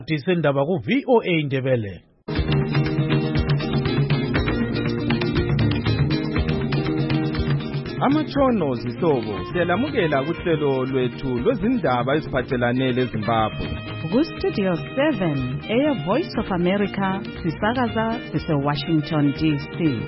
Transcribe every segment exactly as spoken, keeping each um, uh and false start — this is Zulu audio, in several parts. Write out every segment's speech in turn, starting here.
Disendaba ku V O A Ndebele. Amatshono zihlobo siyalamukela kuhlelo lwethu lwezindaba eziphathelane leZimbabwe. Ku Studio seven, Air Voice of America, sisakaza sise Washington D C.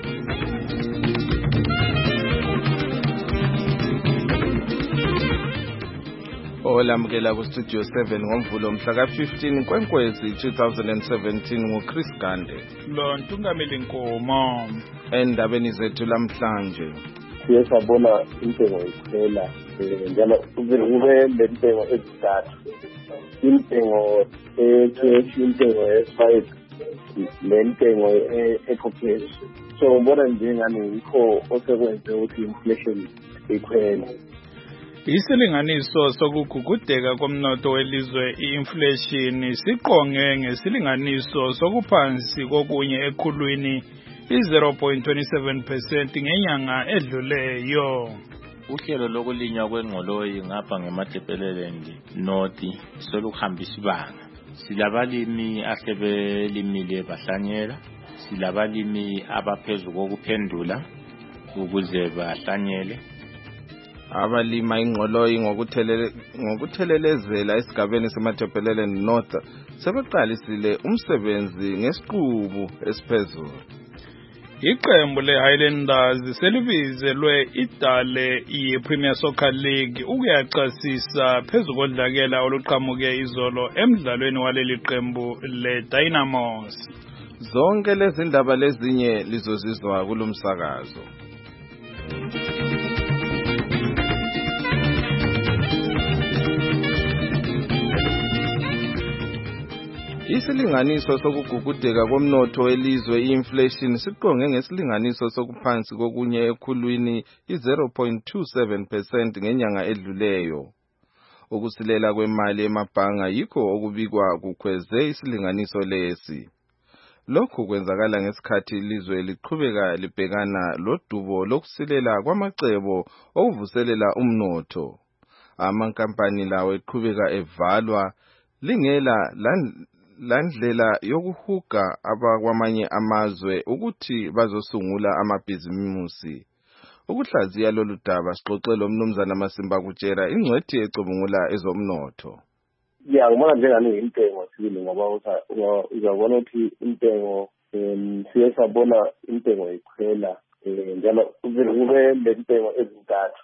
Olamukela ku Studio seven ngomvulo mhla ka fifteen kweNkwezi twenty seventeen nguChris Gande. Lo Ntungameli Nkomo. Endabeni zethu lamhlanje. Siyabona intengo ikhwela njalo kube lentengo ezithathu. Intengo ecash, intengo e-five, lentengo e-cash. So ngibona njengani yikho osekwenze ukuthi inflation ikhwela. Isilinganiso sokugugudeka komnotho welizwe i-inflation siqonge ngesilinganiso sokuphansi kokunye ekhulwini i-zero point two seven percent ngenyanga edluleyo. Uhlelo lokulinywa kwengqoloyi ngapha ngeMatebeleland North soluhambisa ibanga. Silabalimi asebelimile bahlanyela, silabalimi abaphezulu kokuphendula ukuze bahlanyele. Abalima ingqoloyi ngokuthelele ngokuthelelezela esigabeni seMatebeleland North sebeqalisile umsebenzi ngesiqubu esiphezulu. Iqembu le-Highlanders selibizelwe idale ye-Premier Soccer League ukuyachasisa phezu kodlakela oluqhamuke izolo emdlalweni waleli qembu le-Dynamos. Zonke lezi ndaba lezinye lizozizwa kulomsakazo. Isilinganiso sokugugudeka komnotho welizwe i-inflation siqonge ngesilinganiso sokuphansi kokunye ekhulwini i-zero point two seven percent ngenyanga edluleyo. Ukusilela kwemali emabhanga yikho okubikwa kukhweze isilinganiso lesi. Lokhu kwenzakala ngesikhathi ilizwe liqhubeka libhekana lodubo lokusilela kwamacebo okuvuselela umnotho. Amankampani lawo eqhubeka evalwa lingela landlela yokuhuga abakwamanye amazwe ukuthi bazosungula amabhizimusi. Ukuhlaziya lolu daba sixoxele umnumzana Masimba Kutshera ingcwethi ecubungula ezomnotho. Ya ngibona njengani intengo sibili ngoba uzabona ukuthi intengo siye sabona intengo ikhwela njalo kube lentengo ezintathu.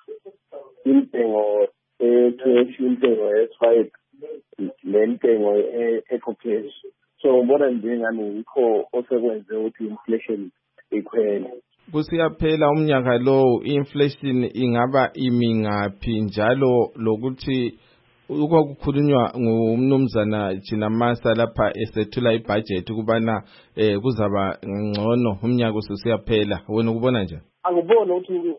Intengo e-cash, intengo e-five, lentengo e-cash. So ngibona njengani yikho osekwenze ukuthi inflation ikhwele. Kusiyaphela umnyaka lo inflation ingaba imi ngaphi njalo lokuthi ukukhulunywa ngumnumzana Jina Masa lapha esethula ibudget kubana kuzaba ngcono umnyaka ususiyaphela. Wena ukubona njani? Angibona ukuthi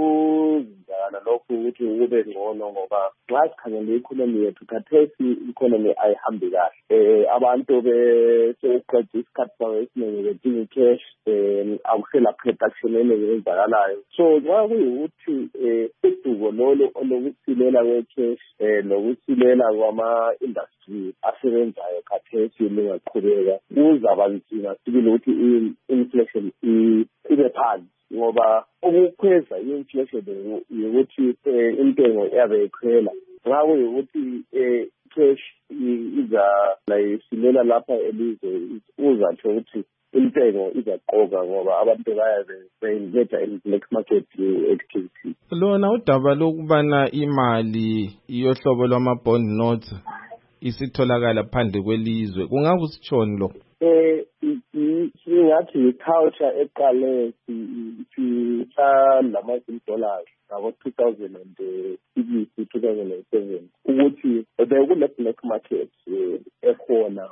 uzana lokho ukuthi kube ngcono ngoba xa sikhangele economy yethu khathesi economy ayihambi kahle. Abantu beseqedwe isikhathi sawo esiningi bedinga cash, akusela production eningi eyenzakalayo. So nxa kuyikuthi udubo lolo olokusilela kwe-cash nokusilela kwama-industry asebenzayo khathesi lingaqhubeka kuzaba nzima sibili ukuthi i-inflation ibe phansi. Ngoba ukukhweza i-inflation yokuthi intengo yabe ikhwela nxa kuyikuthi cash iza layisilela lapha elizwe uzatsho ukuthi intengo izaqoka ngoba abantu bayabe be-investa in black market activity. Lona udaba lokubana imali iyohlobo lwama-bond notes isitholakala phandle kwelizwe kungakusitshoni lo? Eh singathi i-culture eqale sihlala ama-dollars ngabo two thousand six, two thousand seven ukuthi bekule black market ekhona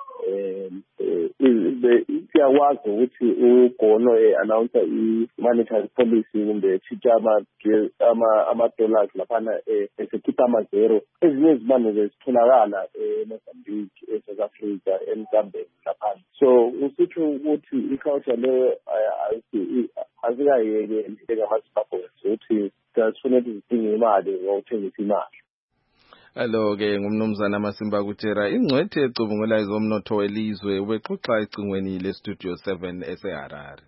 siyakwazi ukuthi ugono e-announce i-monetary policy kumbe tshintsha ama-dollars laphana esekhipha ama-zero. Ezinye izimane zitholakala eMozambique, eSouth Africa, eMzambeni laphana. So usitsho ukuthi i-culture leyo asikayekeli njengama-Zimbabwe ukuthi sifuna ukuthi zidinge imali ngokuthengisa imali. Alo ke ngumnumzana Masimba Kutshera ingcwethe ecubungula izomnotho welizwe ubexoxa ecingweni le Studio seven eseHarare.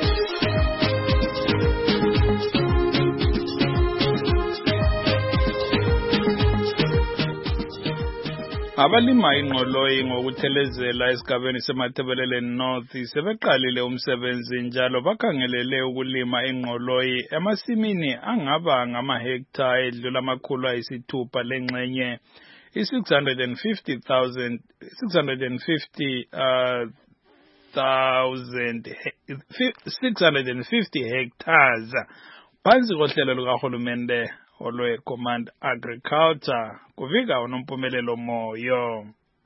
Abalima ingqoloyi ngokuthelezela esigabeni seMathebelele North sebeqalile umsebenzi njalo bakhangelele ukulima ingqoloyi emasimini angaba ngamahektare edlula amakhulu ayisithupha lengxenye i-six hundred fifty thousand six hundred fifty uh, thousand six hundred fifty hectares phansi kohlelo lukahulumende olwe Command Agriculture kuvika unompumelelo moyo.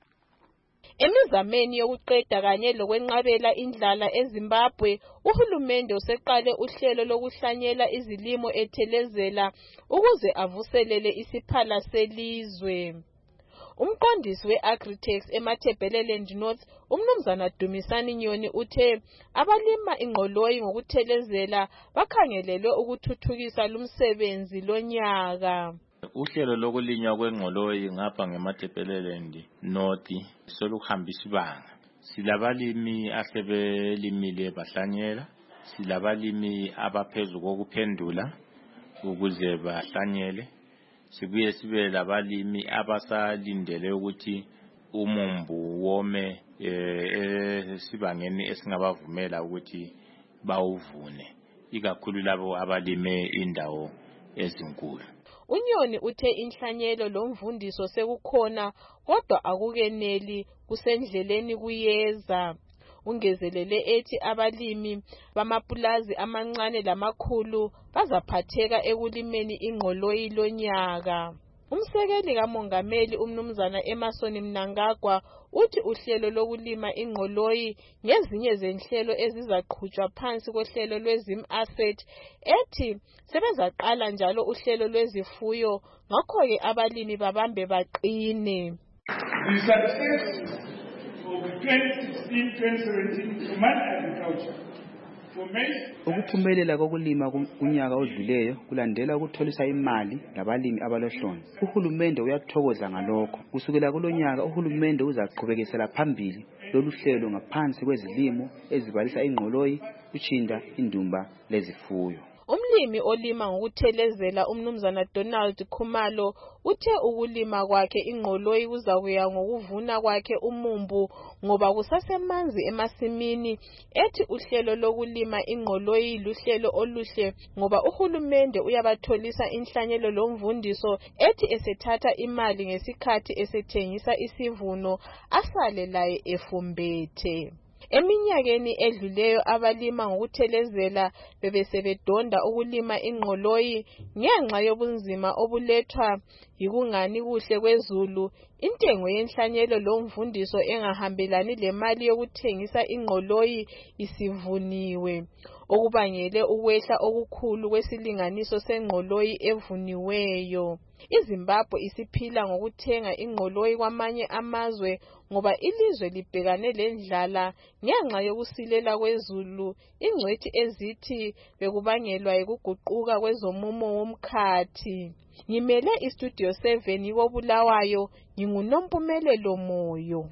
Emizameni yokuqeda kanye lokwenqabela indlala eZimbabwe, uhulumende useqale uhlelo lokuhlanyela izilimo ethelezela ukuze avuselele isiphala selizwe. Umqondisi we-Agritex eMathebeleland North, umnumzana Dumisani Nyoni uthe abalima ingqoloyi ngokuthelezela bakhangelelwe ukuthuthukisa lumsebenzi lonyaka. Uhlelo lokulinywa kwengqoloyi ngapha ngeMathebeleland North soluhambisa ibanga. Silabalimi asebelimile bahlanyela, silabalimi abaphezulu kokuphendula ukuze bahlanyele. Sibuye sibe labalimi abasalindele ukuthi umumbu wome esibangeni esingabavumela ukuthi bawuvune, ikakhulu labo abalime indawo ezinkulu. Unyoni uthe inhlanyelo lomvundiso sekukhona kodwa akukeneli kusendleleni kuyeza. Ungezelele ethi abalimi bamapulazi amancane lamakhulu bazaphatheka ekulimeni ingqoloyi lonyaka. Umsekeli kamongameli umnumzana Emerson Mnangagwa uthi uhlelo lokulima ingqoloyi ngezinye zenhlelo ezizaqhutshwa phansi kohlelo lwezim asset ethi sebezaqala njalo uhlelo lwezifuyo ngakho-ke abalimi babambe baqine. twenty sixteen twenty seventeen Command Agriculture. Ukuphumelela kokulima kunyaka odluleyo kulandela ukutholisa imali labalimi abalohlonzi. Uhulumende uyathokoza ngalokho. Kusukela kulonyaka uhulumende uzaqhubekisela phambili lolu hlelo ngaphansi kwezilimo ezibalisa ingqoloyi, utshinda, indumba lezifuyo. Umlimi olima ngokuthelezela umnumzana Donald Khumalo uthe ukulima kwakhe ingqoloyi kuzakuya ngokuvuna kwakhe umumbu ngoba kusasemanzi emasimini. Ethi uhlelo lokulima ingqoloyi luhlelo oluhle ngoba uhulumende uyabatholisa inhlanyelo lomvundiso ethi esethatha imali ngesikhathi esethengisa isivuno asale laye efumbethe. Eminyakeni edluleyo abalima ngokuthelezela bebesebedonda ukulima ingqoloyi ngenxa yobunzima obulethwa yikungani kuhle kwezulu, intengo yenhlanyelo lomvundiso engahambelani lemali yokuthengisa ingqoloyi isivuniwe, okubangele ukwehla okukhulu kwesilinganiso sengqoloyi evuniweyo. iZimbabwe isiphila ngokuthenga ingqoloyi kwamanye amazwe ngoba ilizwe libhekane lendlala ngenxa yokusilela kwezulu, ingcwethi ezithi bekubangelwa yikuguquka kwezomumo womkhathi. Ngimele iStudio seven yikoBulawayo, nginguNompumelelo Moyo.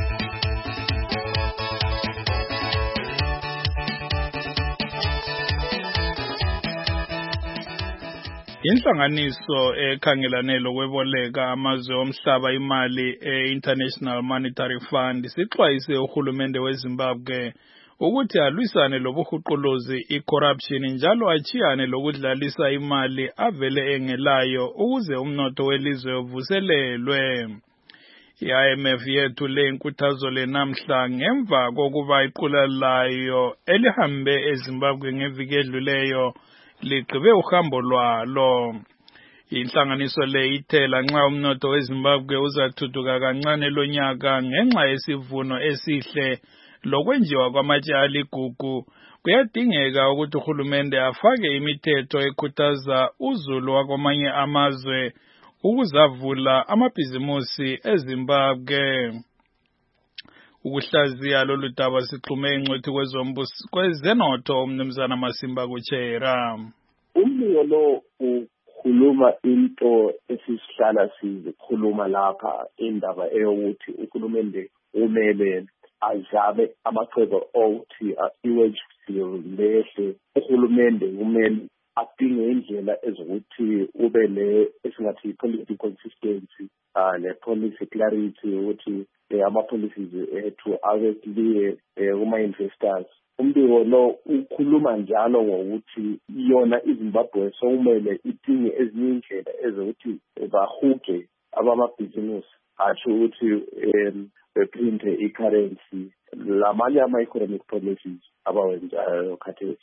Inhlanganiso ekhangelane lokweboleka amazwe omhlaba imali e-International Monetary Fund sixwayise uhulumende weZimbabwe ukuthi alwisane lobuhuquluzi i-corruption njalo achiyane lokudlalisa imali avele engelayo ukuze umnotho welizwe uvuselelwe. I-I M F yethule inkuthazo lenamhla ngemva kokuba iqula layo elihambe eZimbabwe ngeviki edluleyo ligqibe uhambo lwalo. Inhlanganiso le ithela nxa umnotho weZimbabwe uzathuthuka kancane lonyaka ngenxa yesivuno esihle lokwenziwa kwamatshali aligugu, kuyadingeka ukuthi uhulumende afake imithetho ekhuthaza uzulu wakwamanye amazwe ukuzavula amabhizimusi eZimbabwe. Ukuhlaziya lolu daba sixhume ingcwethi kwezenotho umnumzana Masimba Kutshera. Umbiko lo sikhuluma into esisihlala sizikhuluma lapha indaba eyokuthi uhulumende umele azabe amacebo okuthi i-wage bill lehle. Uhulumende kumele adinge indlela ezokuthi ube le esingathi policy consistency uh, ne-policy clarity ukuthi eh, ama-policies ethu abe clear kuma-investors. Umbiko lo ukhuluma njalo ngokuthi yona iZimbabwe sokumele idinge ezinye indlela ezokuthi bahuge abamabhizinisi asho ukuthi um bephinde i-currency lamanye ama-economic policies abawenzayo khathesi.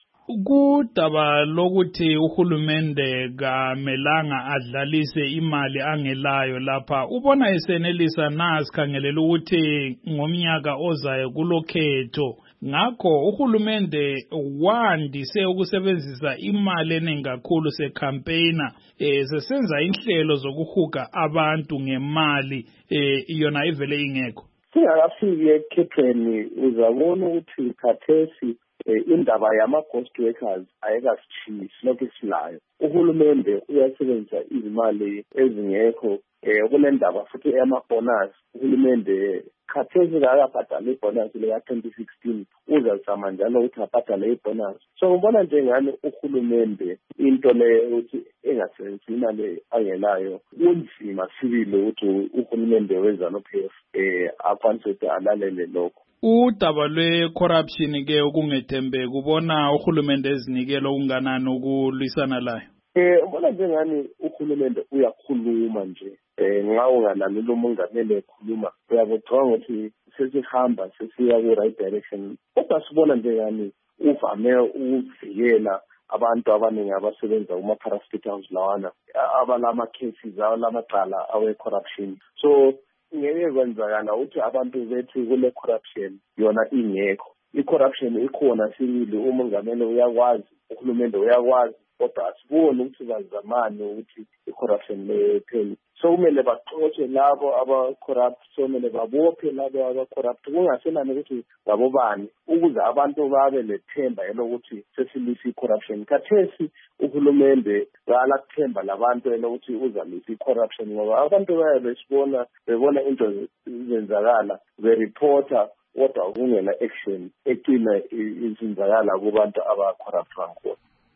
Kudaba lokuthi uhulumende kamelanga adlalise imali angelayo lapha ubona esenelisa na sikhangelela ukuthi ngomnyaka ozayo kulokhetho ngakho uhulumende wandise ukusebenzisa imali eningi kakhulu secampaigner eh sesenza inhlelo zokuhuga abantu ngemali eh iyona ivele ingekho. Singakafiki ekhethweni uzabona ukuthi khathesi indaba yama-ghost workers ayikasitshiyi silokhu silayo. Uhulumende uyasebenzisa izimali ezingekho um kunendaba futhi eyama-bonus. Uhulumende khathesi kakabhadala ibonus leka-twenty sixteen uzazama njalo ukuthi abhadale ibonus. So ngibona njengani uhulumende into leyo ukuthi engasebenzisi imali angelayo kunzima sibili ukuthi uhulumende weZANU-P F um akwanise ukuthi alalele lokho. Udaba lwe-corruption ke okungethembeki kubona uhulumende ezinikela okunganani ukulwisana layo? Eh ubona njengani uhulumende uyakhuluma nje eh nxa ungalaleli umongameli ekhuluma uyabocanga ukuthi sesihamba sesiya ku-right direction. Kodwa sibona njengani uvame ukuvikela abantu abaningi abasebenza kuma-parastatals lawana abalama-cases abalamacala awe-corruption. So ngeke kwenzakala ukuthi abantu bethu kule corruption yona ingekho. I-corruption ikhona sibili, umongameli uyakwazi, uhulumende uyakwazi, kodwa asiboni ukuthi bazamani ukuthi i-corruption lepheli. So kumele baxotshe labo aba-corrupt, so kumele babophe labo aba-corrupt kungasenani ukuthi ngabobani ukuze abantu babe lethemba elokuthi sesilisa i-corruption. Khathesi uhulumende ngala kuthemba labantu elokuthi uzalisa i-corruption ngoba abantu baye besibona bebona into zenzakala bereporta kodwa kungena action egcina izenzakala kubantu aba-corrupt kakhulu.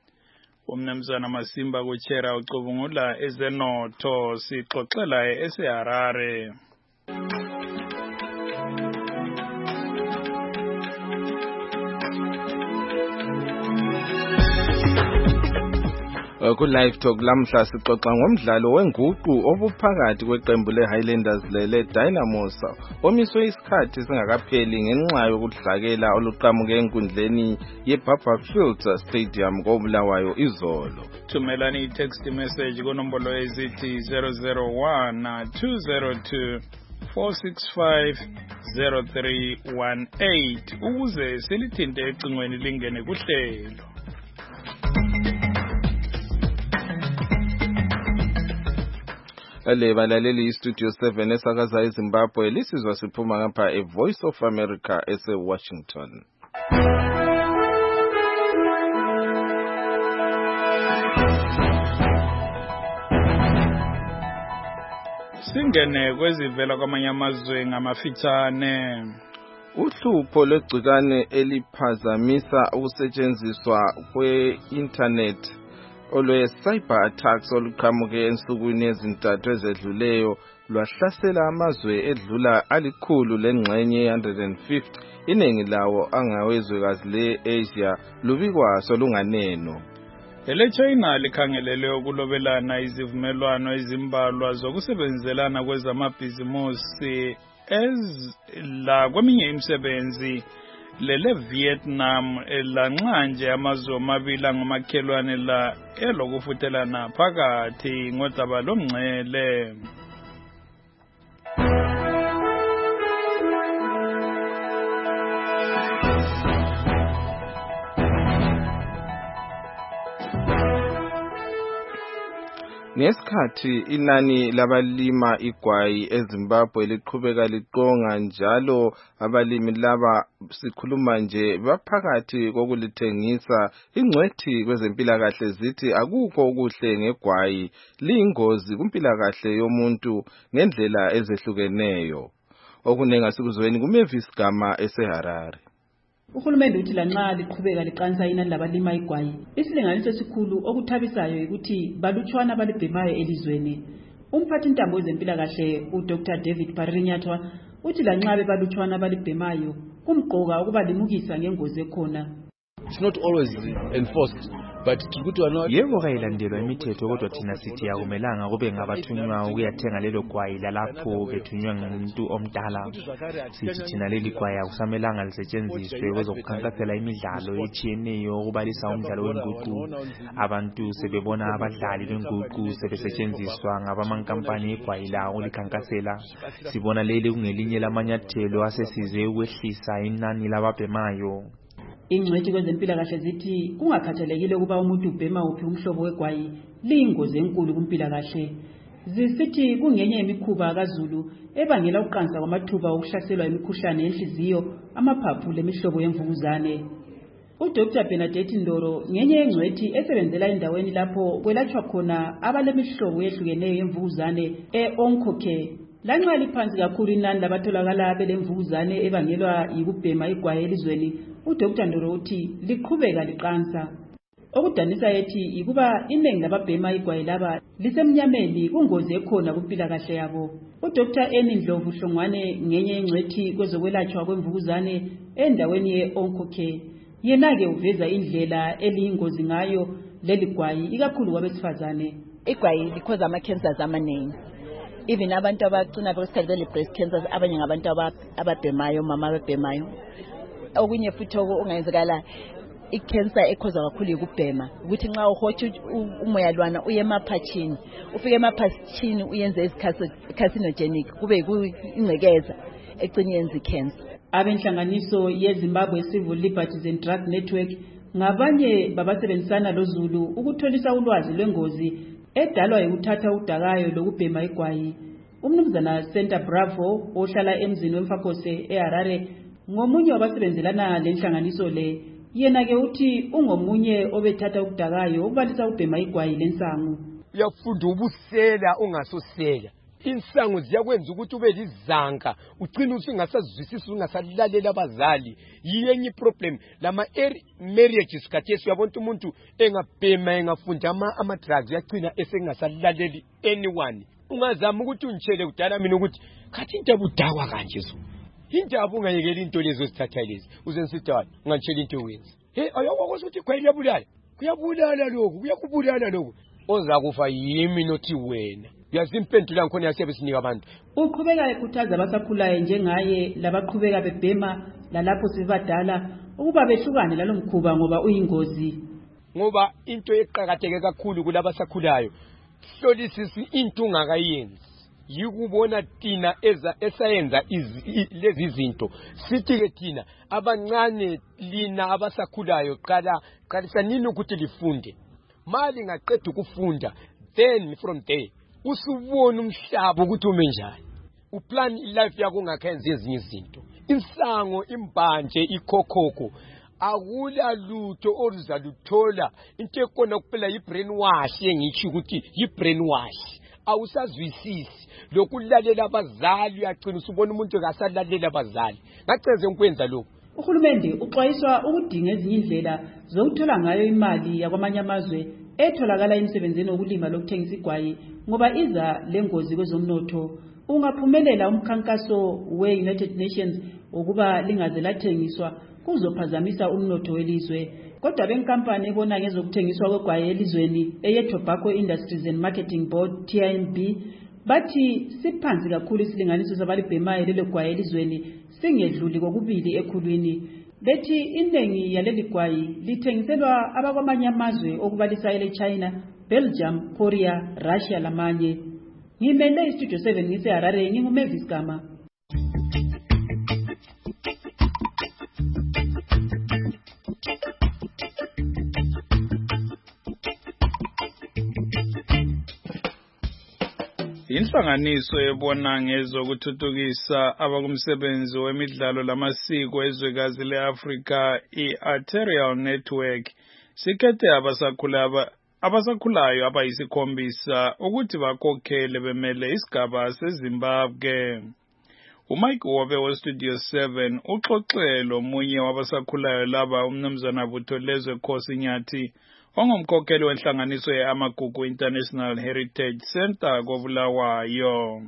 Umnumzana Masimba kuchera ucubungula ezenotho sixoxela eseHarare. Ku live talk lamhla sixoxa ngomdlalo wenguqu obuphakathi kweqembu leHighlanders lele Dynamos omiswe isikhathi singakapheli ngenxa yokudlakela oluqhamuke enkundleni yeBarberfield Stadium koBulawayo izolo. Thumelani i-text message kunombolo ezithi zero zero one two zero two four six five zero three one eight ukuze silithinte ecingweni lingene kuhlelo. Le balaleli iStudio seven esakaza eZimbabwe lisizwa siphuma ngapha eVoice of America eseWashington. Singene kwezivela kwamanye amazwe ngamafitshane. Uhlupho lwegcikane eliphazamisa ukusetshenziswa kwe-internet olwe cyber attacks oluqhamuke ensukwini ezintathu ezedluleyo lwahlasela amazwe edlula alikhulu lengxenye one hundred fifty iningi lawo angawezwekazi le-Asia lubikwa solunganeno. EleChina likhangelele ukulobelana izivumelwano ezimbalwa zokusebenzelana kwezamabhizimusi ez la kweminye imisebenzi lele Vietnam lanxanje amazwe amabili ngomakhelwane la elokufuthelana phakathi ngodaba lomngcele. Ngesikhathi inani labalima igwayi eZimbabwe liqhubeka liqonga njalo abalimi laba sikhuluma nje baphakathi kokulithengisa, ingcwethi kwezempilakahle zithi akukho okuhle ngegwayi, liyingozi kumpilakahle yomuntu ngendlela ezehlukeneyo. Okunenga sikuzweni kuMavis Gama eseHarare. Uhulumende uthi lanxa liqhubeka liqanisa inani labalima igwayi, isilinganiso esikhulu okuthabisayo ukuthi balutshwana balibhemayo elizweni. Umphathi ntambo wezempilakahle uDr David Parinyatwa uthi lanxa bebalutshwana balibhemayo kumqoka ukuba limukisa ngengozi ekhona. It's not always enforced. Yebo kayilandelwa imithetho kodwa thina sithi akumelanga kube ngabathunywa ukuyathenga lelo gwayi lalapho bethunywa ngumuntu omdala. Sithi thina leli gwayi akusamelanga lisetshenziswe kwezokukhankasela imidlalo etshiyeneyo ukubalisa umdlalo wenguqu. Abantu sebebona abadlali benguqu sebesetshenziswa ngabamankampani egwayi lawo ulikhankasela. Sibona leli kungelinye lamanyathelo asesize ukwehlisa inani lababhemayo. Ingcwethi kwezempilakahle zithi kungakhathalekile ukuba umuntu ubhema uphi umhlobo wegwayi, liyingozi enkulu kumpilakahle. Zisithi kungenye imikhuba kaZulu ebangela uqansa kwamathuba okuhlaselwa imikhuhlane yenhliziyo, amaphaphu lemihlobo yemvukuzane. uDr Bernadette Ndoro ngenye yengcwethi esebenzela endaweni lapho kwelatshwa khona abalemihlobo yehlukeneyo yemvukuzane e-Oncocare. Lanxa liphansi kakhulu inani labatholakala belemvukuzane ebangelwa yikubhema igwayi elizweni, uDr Ndoro uthi liqhubeka liqansa. Okudanisa ethi ikuba iningi lababhema igwayi laba lisemnyameni kungozi ekhona kumpilakahle yabo. uDr Eni Ndlovu Hlongwane ngenye yengcwethi kwezokwelatshwa kwemvukuzane endaweni ye-Oncocare. Yena-ke uveza indlela eliyingozi ngayo leli gwayi ikakhulu kwabesifazane. Igwayi likhoza ama-cancers amaningi. Even abantu abagcina besikhathi breast cancers abanye ngabantu ababhemayo, mama ababhemayo. Okunye futhi okungenzekala icancer ekhoza kakhulu ukubhema ukuthi nxa uhotsha umoya lwana uye emaphathini, ufike emaphathini uyenze carcinogenic kube ingcekeza egcina yenza icancer. Abenhlanganiso yeZimbabwe Civil Liberties and Drug Network ngabanye babasebenzisana loZulu ukutholisa ulwazi lwengozi edalwa yikuthatha udakayo lokubhema igwayi. Umnumzana Center Bravo ohlala emzini weMfakose eHarare ngomunye wabasebenzelana lenhlanganiso le, yena ke uthi ungomunye obethatha ukudakayo ukubalisa ubhema igwayi lensangu. Uyafunda ubusela ungasosela. Insangu ziyakwenza ukuthi ube lizanka, ugcina usingasazwisisi ungasalalela abazali. Yiyenye problem lama marriages khathesi uyabona umuntu engabhema engafunda ama ama drugs yagcina esengasalaleli anyone. Ungazama ukuthi unitshele kudala mina ukuthi khathi into abudakwa kanje zo. Indaba ungayekela into lezo zithatha lezi. Uzensithatha ungantshela into wenza. Hey ayakwazi ukuthi kweli yabulala. Kuyabulala lokho, kuyakubulala lokho. Oza kufa yimi nothi wena. Yazimpendulo ngkhona yasebesinika abantu. Uqhubeka ekhuthaza abasakhulayo njengaye labaqhubeka bebhema lalapho sibadala ukuba behlukane lalomkhuba ngoba uyingozi. Ngoba into eqhakatheke kakhulu kulabasakhulayo hlolisisi into ungakayenzi. Yikubona thina eza esayenza lezi zinto. Sithi ke thina abancane lina abasakhulayo qala qalisa nini ukuthi lifunde. Mali ngaqeda ukufunda, then from there usubona umhlaba ukuthi ume njani. Uplan life yakho ungakhenza ezinye izinto. Insango, imbanje, ikhokhoko akula lutho oluzaluthola. Into ekona kuphela yi-brainwash engithi ukuthi yi-brainwash. Awusazwisisi lokulalela abazali uyagcina usubona umuntu akasalalela abazali. Ngaceze ukwenza lokho. Uhulumende uxwayiswa ukudinga ezinye indlela zokuthola ngayo imali yakwamanye amazwe etholakala emsebenzini wokulima lokuthengisa igwayi ngoba iza lengozi kwezomnotho. Ungaphumelela umkhankaso we-United Nations ukuba lingaze lathengiswa kuzophazamisa umnotho welizwe. Kodwa benkampani ebona ngezokuthengiswa kwegwayi elizweni eye-Tobacco Industries and Marketing Board T I M B bathi siphansi kakhulu isilinganiso sabalibhemayo lelo gwayi elizweni singedluli kokubili ekhulwini. Bethi inengi yaleli gwayi lithengiselwa abakwamanye amazwe okubalisa ele China, Belgium, Korea, Russia lamanye. Ngimele istudio seven ngiseHarare nginguMavis Gama. Inhlanganiso ebona ngezokuthuthukisa abakumsebenzi wemidlalo lamasiko ezwekazi le-Afrika i-Arterial Network sikhethe abasakhulayo abasakhulayo abayisikhombisa ukuthi bakhokhele bemele isigaba seZimbabwe. uMike Wobe weStudio seven uxoxele omunye wabasakhulayo laba umnumzana Butholezwe Khosi Nyathi ongumkhokheli wenhlanganiso ye-Amagugu International Heritage Center koBulawayo.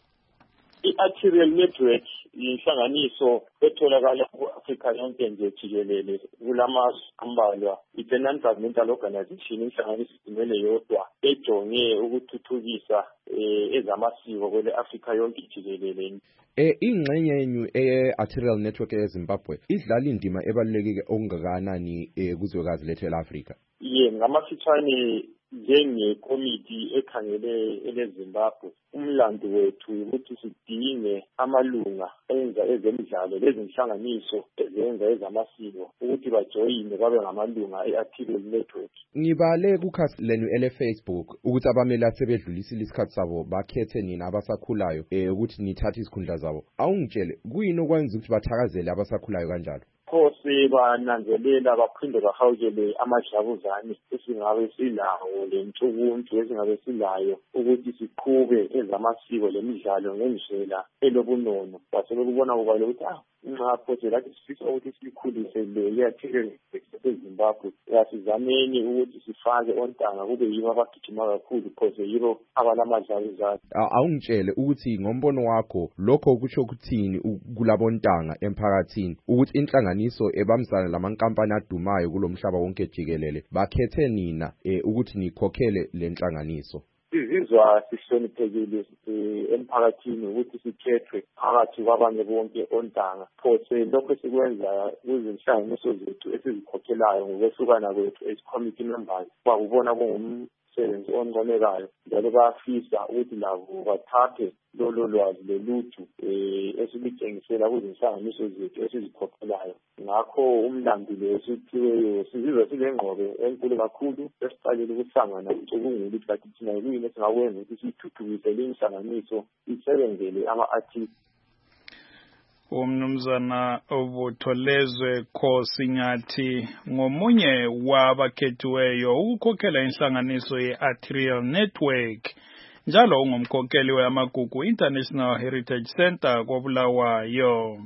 I-Arterial Network yinhlanganiso etholakala ku-Afrika yonke nje jikelele kulamazwe ambalwa. It's a non-governmental organization, inhlanganiso imele yodwa ejonge ukuthuthukisa ezamasiko kwele Afrika yonke jikelele. Eh ingxenye yenu e-Arterial Network eZimbabwe idlala indima ebalulekile okungakanani kuzwekazi lethu e-Afrika? Ye ngamafitshane njengekomiti ekhangele eleZimbabwe umlando wethu ukuthi sidinge amalunga enza ezemidlalo lezinhlanganiso ezenza ezamasiko ukuthi bajoyine babe ngamalunga e-Arterial Network. Ngibale kukhasi lenu ele-Facebook ukuthi abameli asebedlulisile isikhathi sabo bakhethe nina abasakhulayo eh ukuthi nithathe isikhundla zabo. Awungitshele kuyini okwenza ukuthi bathakazele abasakhulayo kanjalo? Kose bananzelela baphinde bahawukele amajabuzane esingabe silawo lentsukuntu esingabe silayo ukuthi siqhube ezamasiko lemidlalo ngendlela elobunono. Basebekubona kuba ukuthi ah nxa phose lathi sifisa ukuthi sikhulise le yathile eZimbabwe yasizameni ukuthi sifake ontanga kube yibo abagijima kakhulu phose yibo abalamadlabuzane. Awungitshele ukuthi ngombono wakho lokho ukutsho ukuthini kulabontanga emphakathini ukuthi inhlanganiso ebamzana lamankampani adumayo kulomhlaba wonke jikelele bakhethe nina ukuthi nikhokhele le nhlanganiso? Sizizwa sihloniphekile emphakathini ukuthi sikhethwe phakathi kwabanye bonke ontanga. Phose lokho sikwenza kuzinhlanganiso zethu esizikhokhelayo ngokwehlukana kwethu as committee members bakubona kungumsebenzi oncomekayo njalo bayafisa ukuthi labo bathathe lolo lwazi loluthu esilitshengisela kuzinhlanganiso zethu esizikhokhelayo. Ngakho umlando lo esithiweyo sizizwa silengqobe enkulu kakhulu esiqalile ukuhlangana ucubungula ukuthi bathi thina yini esingakwenza ukuthi sithuthukise le nhlanganiso isebenzele ama-artists. Umnumzana Butholezwe Khosi Nyathi ngomunye wabakhethiweyo ukukhokhela inhlanganiso ye-Arterial Network njalo ungumkhokheli we-Amagugu International Heritage Center koBulawayo.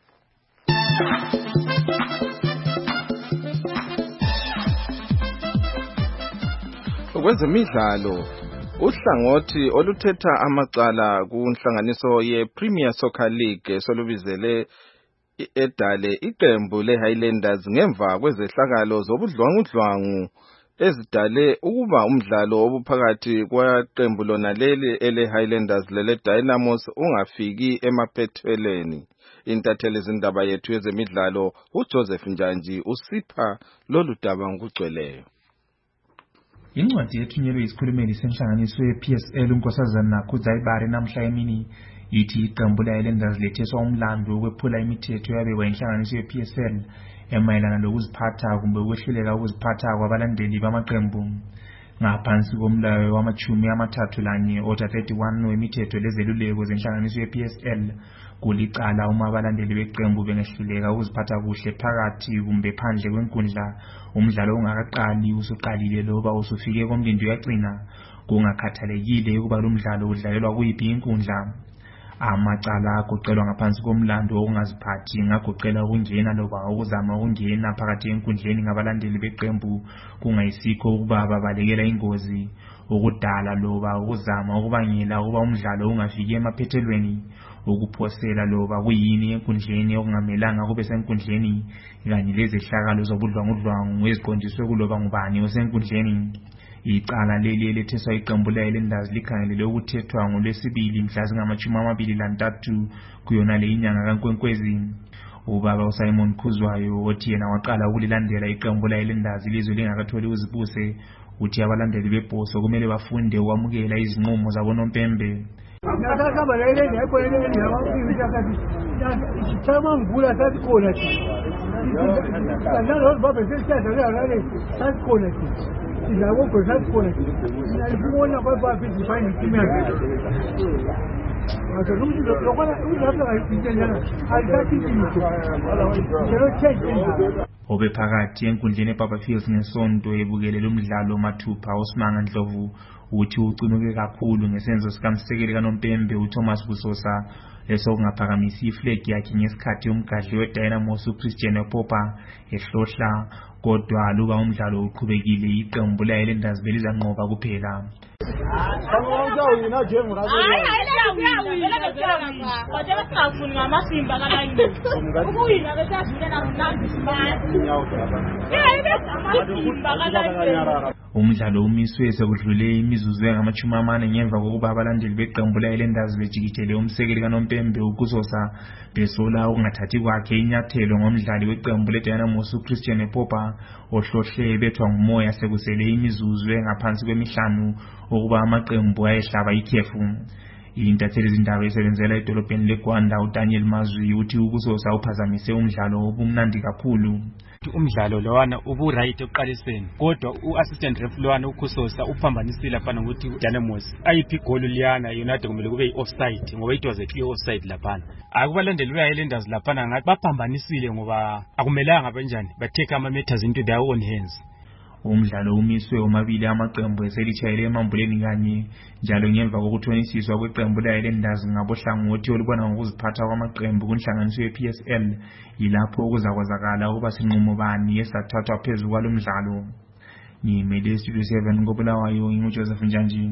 Kwezemidlalo uhlangothi oluthetha amacala kunhlanganiso ye-Premier Soccer League solubizele edale iqembu le-Highlanders ngemva kwezehlakalo zobudlwangudlwangu ezidale ukuba umdlalo obuphakathi kwaqembu lona leli ele-Highlanders lele Dynamos ungafiki emaphethelweni. Intatheli zindaba yethu yezemidlalo uJoseph Njanji usipha lolu daba ngokugcweleyo. Incwadi yethunyelwe isikhulumeli senhlanganiso ye-P S L uNkosazana Nakhudzayibare namhla emini ithi iqembu le-Highlanders letheswa umlando wokwephula imithetho yabekwa inhlanganiso ye-P S L emayelana lokuziphatha kumbe ukwehluleka ukuziphatha kwabalandeli bamaqembu. Ngaphansi komlayo wamachumi amathathu lanye order thirty-one wemithetho lezeluleko zenhlanganiso ye-P S L kulicala uma abalandeli beqembu bengehluleka ukuziphatha kuhle phakathi kumbe phandle kwenkundla umdlalo ungakaqali usuqalile loba usufike komlindo yagcina kungakhathalekile ukuba lo mdlalo udlalelwa kuyiphi inkundla. Amacala agoqelwa ngaphansi komlando okungaziphathi ngagoqela ukungena loba ukuzama ukungena phakathi enkundleni ngabalandeli beqembu kungayisikho ukuba babalekela ingozi, ukudala loba ukuzama ukubangela ukuba umdlalo ungafiki emaphethelweni, ukuphosela loba kuyini enkundleni okungamelanga kube senkundleni kanye lezehlakalo zobudlwangudlwangu eziqondiswe kuloba ngubani osenkundleni. Icala leli eletheswa iqembu le-Highlanders likhangelele ukuthethwa ngolwesibili mhla zingamachumi amabili lantathu kuyona le inyanga kaNkwenkwezi. Ubaba uSimon Khuzwayo othi yena waqala ukulilandela iqembu le-Highlanders ilizwe lingakatholi uzibuse uthi abalandeli bebhoso kumele bafunde ukwamukela izinqumo zabonompembe. Sinabo gosa khona. Nalibona baba bizi fine kimya. Aka lumzi lokona uzapha ngayitshela ayikathi into. Kero change. Obe phakathi enkundleni eBaba Fields ngesonto ebukele lomdlalo mathupha uSimanga Ndlovu uthi ucinuke kakhulu ngesenzo sikamsekeli kaNompembe uThomas Busosa esokungaphakamisa iflag yakhe ngesikhathi umgadli weDynamos uChristian Popa ehlohla kodwa luba umdlalo uqhubekile iqembu layelendazi belizanqoba kuphela. Umdlalo umiswe sekudlule imizuzu engamachumi amane ngemva kokuba abalandeli beqembu layelendazi bejikijele umsekeli kaNompembe uKusosa besola ukungathathi kwakhe inyathelo ngomdlali weqembu leDynamos uChristian Popa ohlohle bethwa ngumoya sekusele imizuzu engaphansi kwemihlanu ukuba amaqembu ayehlaba ikhefu. Intatheli izindaba esebenzela edolobheni leGwanda uDaniel Mazwi uthi uKusosa uphazamise umdlalo obumnandi kakhulu. Umdlalo lowana ubu right eqaliseni kodwa uassistant referee lowana uKusosa uphambanisile afana ukuthi uDynamos ayiphi igoli liyana United kumele kube offside ngoba it was a clear offside laphana. Akubalandeli beyayilendazi laphana ngathi baphambanisile ngoba akumelanga kanjani ba take ama matters into their own hands. Umdlalo umiswe omabili amaqembu eselitshayele emambuleni kanye njalo ngemva kokuthonisiswa kweqembu layelendazi ngabohlangothi olubona ngokuziphatha kwamaqembu kunhlanganiso ye-P S L yilapho okuzakwazakala ukuba sinqumo bani esathathwa phezulu kwalomdlalo. Ni Media Studio seven ngobulawayo nginguJoseph Njanji.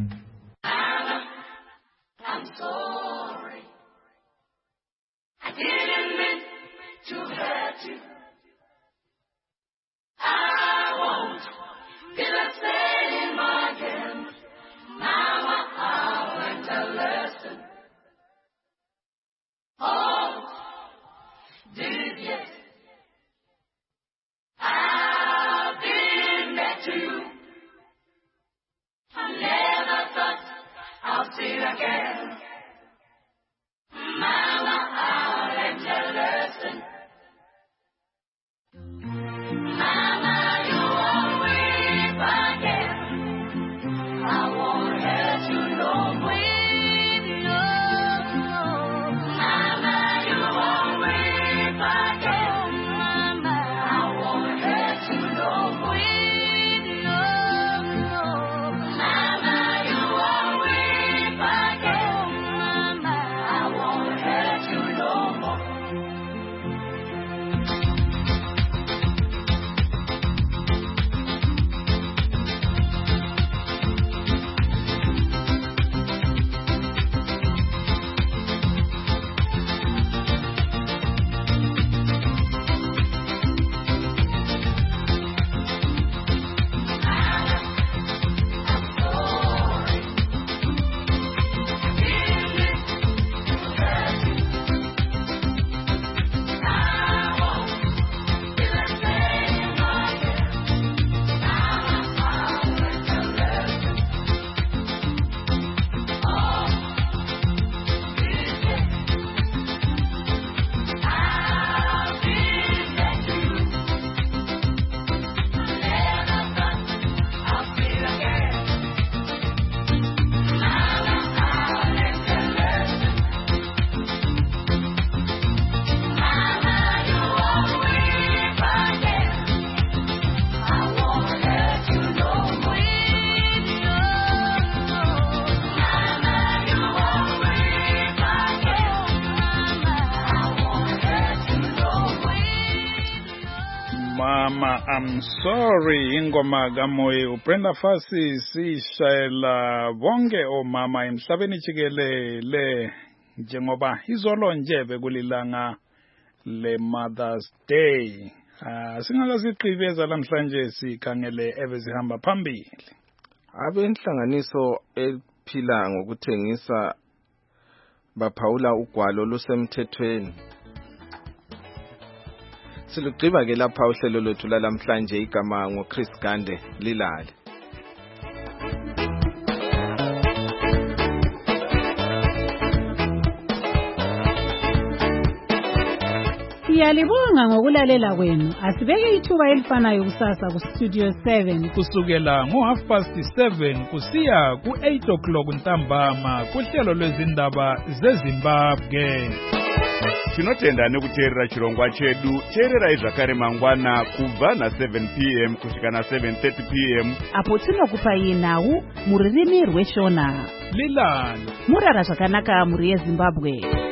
Mama, I'm sorry, ingoma kamoye uBrenda Fassie sishayela bonke omama emhlabeni jikelele njengoba izolo nje bekulilanga le Mother's Day. Ah, singakasiqhibeza namhlanje sikhangele ebezihamba phambili. Abenhlanganiso ephila ngokuthengisa baphawula ugwalo lusemthethweni. Silugqiba ke lapha uhlelo lwethu lalamhlanje igama ngoChris Gande lilale. Siyalibonga ngokulalela kwenu. Asibeke ithuba elifanayo kusasa ku Studio seven kusukela ngo half past seven kusiya ku eight o'clock ntambama kuhlelo lwezindaba zeZimbabwe. Tinotenda nekuteerera chirongwa chedu. Teererai zvakare mangwana kubva na seven p m kusvika na seven thirty p m apo tinokupai nhau mururimi rweshona. Lilani Murara zvakanaka muri yeZimbabwe.